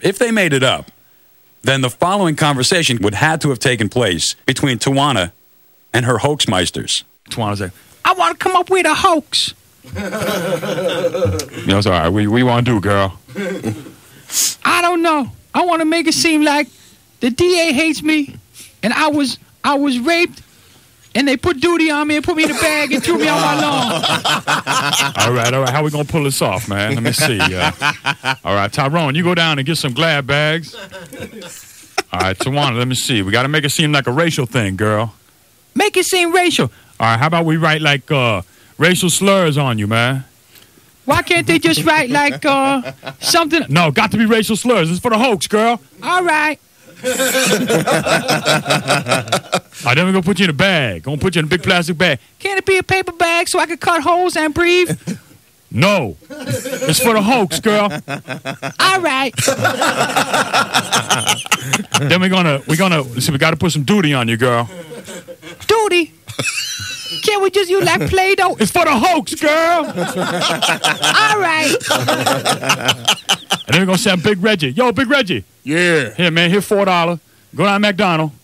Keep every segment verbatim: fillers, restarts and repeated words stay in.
If they made it up, then the following conversation would have to have taken place between Tawana and her hoaxmeisters. Tawana's like, I want to come up with a hoax. You know, it's all right. What, what you want to do, girl? I don't know. I want to make it seem like the D A hates me, and I was I was raped, and they put duty on me and put me in a bag and threw me on my lawn. All right, all right. How we gonna pull this off, man? Let me see. Uh, all right, Tyrone, you go down and get some Glad bags. All right, Tawana, let me see. We got to make it seem like a racial thing, girl. Make it seem racial. All right, how about we write like uh, racial slurs on you, man? Why can't they just write like uh, something? No, got to be racial slurs. It's for the hoax, girl. All right. All right, then we're going to put you in a bag. Going to put you in a big plastic bag. Can it be a paper bag so I can cut holes and breathe? No. It's for the hoax, girl. All right. Then we're going to, we're going to, see, we got to put some duty on you, girl. Duty? Can't we just use like Play-Doh? It's for the hoax, girl. All right. And then we're going to send Big Reggie. Yo, Big Reggie. Yeah. Here, man, here four dollars. Go down to McDonald's.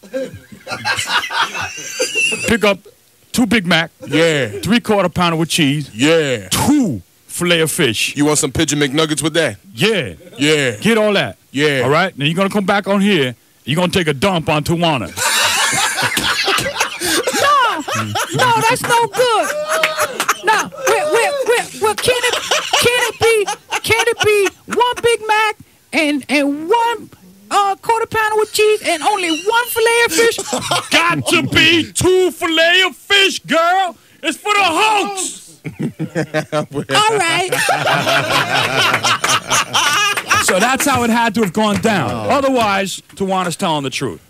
Pick up two Big Mac. Yeah. Three quarter pounder with cheese. Yeah. Two filet of fish. You want some Pigeon McNuggets with that? Yeah. Yeah. Get all that. Yeah. All right? Now you're going to come back on here. You're going to take a dump on Tawana. No, that's no good. No, well, well, well, well, can it can it be can it be one Big Mac and and one uh, quarter pounder with cheese and only one fillet of fish? Got to be two fillet of fish, girl. It's for the hoax. All right. So that's how it had to have gone down. Otherwise, Tawana's telling the truth.